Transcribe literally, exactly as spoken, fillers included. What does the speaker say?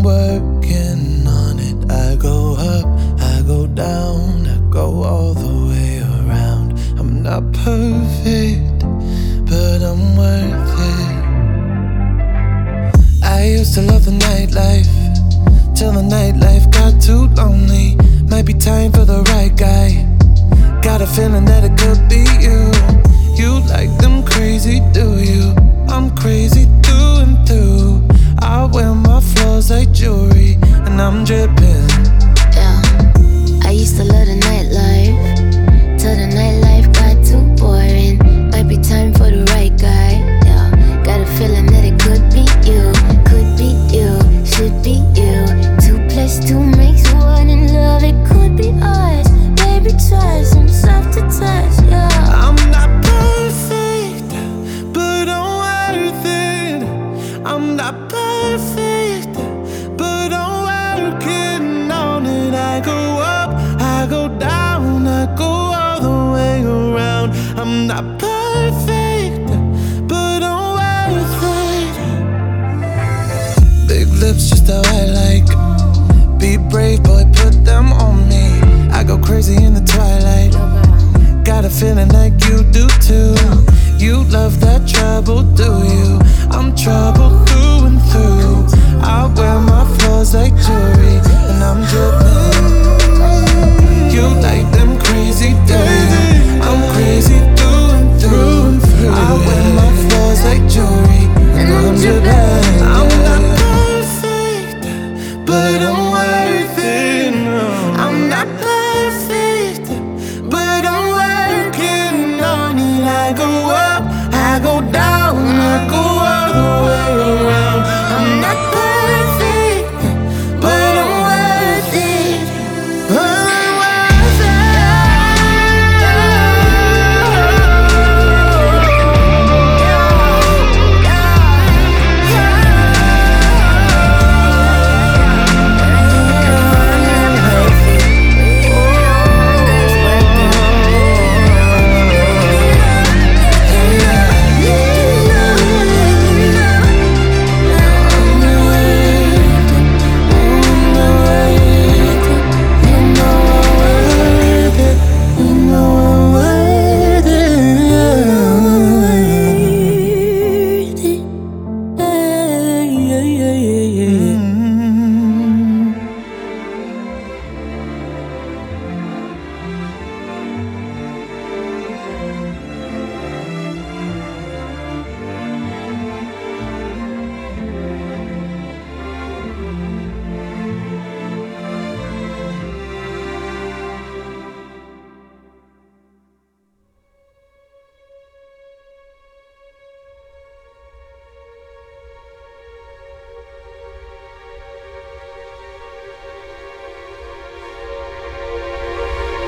working on it. I go up, I go down, I go all the way around. I'm not perfect, but I'm worth it. I used to love the nightlife, till the nightlife got too lonely. Might be time for the right guy. Got a feeling that it could be you. You like them crazy, do you? I'm crazy through and through. I wear my flaws like jewelry, and I'm dripping. Yeah, I used to love the nightlife, till the nightlife got too boring. Might be time for the right guy. Yeah, got a feeling that it could be you, could be you, should be you. Two plus two makes one, and love it could be us. Baby, try some soft to touch. Yeah, I'm not perfect, but I'm worth it. I'm not perfect, but I'm working on it. I go up, I go down, I go all the way around. I'm not perfect, but I'm worth it. Big lips, just how I like. Be brave, boy, put them on me. I go crazy in the twilight. Got a feeling like you do too. You love that trouble, do you? I'm trouble through